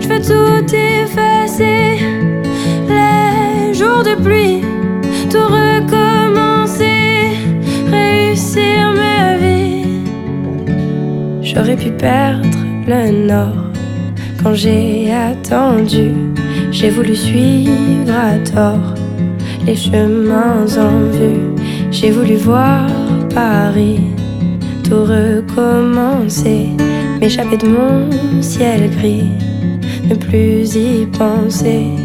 veux tout effacer, les jours de pluie, tout recommencer, réussir ma vie. J'aurais pu perdre le nord quand j'ai attendu. J'ai voulu suivre à tort les chemins en vue. J'ai voulu voir Paris, tout recommencer, m'échapper de mon ciel gris, ne plus y penser.